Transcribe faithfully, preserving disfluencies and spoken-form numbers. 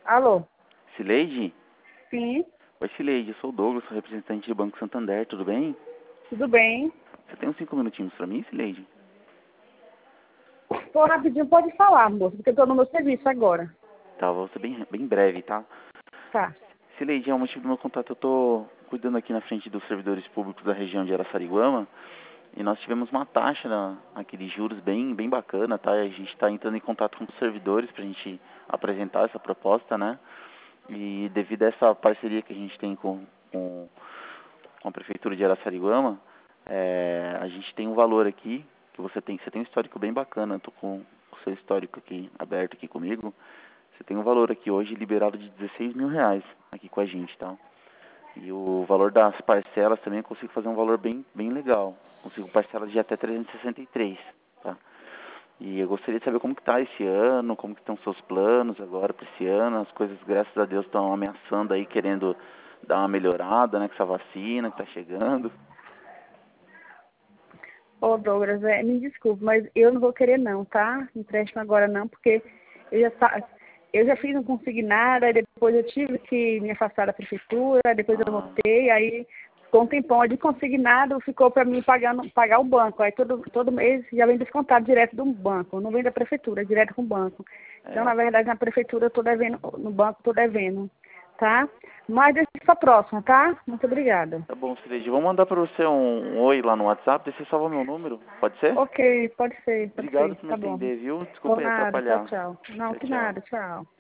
Alô? Cileide? Sim, Oi, Cileide, eu sou o Douglas, sou representante do Banco Santander, tudo bem? tudo bem? Você tem uns cinco minutinhos pra mim, Cileide? Tô rapidinho, pode falar, moço, porque eu tô no meu serviço agora. Tá, vou ser bem, bem breve, tá? Tá. Cileide, é o motivo do meu contato, eu tô cuidando aqui na frente dos servidores públicos da região de Araçariguama e nós tivemos uma taxa na, aqui de juros bem, bem bacana, tá? E a gente está entrando em contato com os servidores pra gente apresentar essa proposta, né? E devido a essa parceria que a gente tem com, com, com a Prefeitura de Araçariguama, é, a gente tem um valor aqui, que você tem, você tem um histórico bem bacana, eu tô com o seu histórico aqui aberto aqui comigo, você tem um valor aqui hoje liberado de dezesseis mil reais aqui com a gente, tá? E o valor das parcelas também eu consigo fazer um valor bem, bem legal, consigo parcelas de até trezentos e sessenta e três, tá? E eu gostaria de saber como que tá esse ano, como que estão seus planos agora para esse ano. As coisas, graças a Deus, estão ameaçando aí, querendo dar uma melhorada, né, com essa vacina que tá chegando. Ô, Douglas, é, me desculpe, mas eu não vou querer não, tá? Empréstimo agora não, porque eu já, sa- eu já fiz um consignado, aí depois eu tive que me afastar da prefeitura, aí depois eu Ah, voltei, aí com um tempão de consignado ficou para mim pagando, pagar o banco. Aí todo, todo mês já vem descontado direto do banco, não vem da prefeitura, é direto com o banco. Então, é. na verdade, na prefeitura eu estou devendo, no banco estou devendo, tá? Mas deixa para a próxima, tá? Muito obrigada. Tá bom, Cileide. Vou mandar para você um, um oi lá no WhatsApp, daí você salva meu número. Pode ser? Ok, pode ser, pode Obrigado ser, por me tá bom. atender, viu? Por Desculpa aí nada, tchau, atrapalhar. tchau. Não, Tchau, que tchau. nada, tchau.